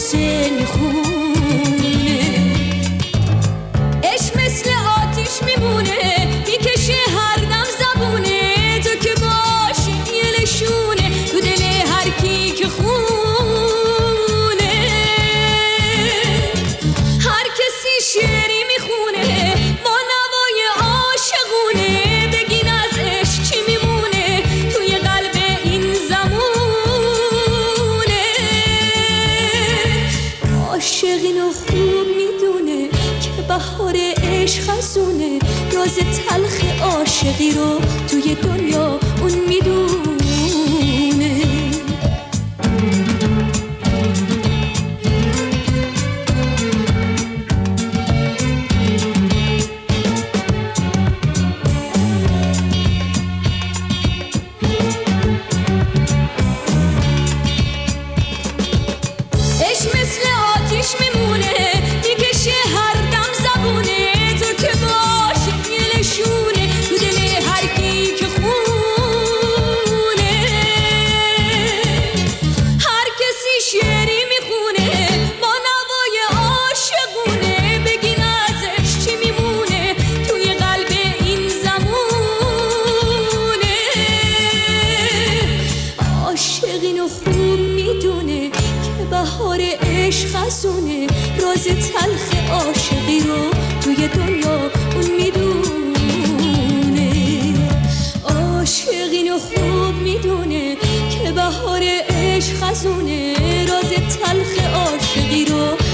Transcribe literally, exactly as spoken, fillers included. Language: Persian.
قصه میخونه. عشق مثل آتیش میمونه، میکشه هر دم زبونه. تو که باشی یه نشونه تو دل هر کی که خونه. هر کسی شعری میخونه با نوای عاشقونه. بگین از عشق چی میمونه توی قلب این زمونه. عاشقینو خوب میدونه که بهار عشق خزونه. راز تلخ عاشقی رو توی دنیا اون میدونه. عشق مثل آتیش میمونه، میکشه هر دم زبونه. تو که باشی یه نشونه تو دل هر کی که خونه. هر کسی شعری میخونه با نوای عاشقونه. بگین ازش چی میمونه توی قلب این زمونه. عاشقینو خوب میدونه که بهار عشق خزونه. راز تلخ عاشقی رو توی دنیا اون میدونه. عاشقینو خوب میدونه که بهار عشق خزونه. راز تلخ عاشقی رو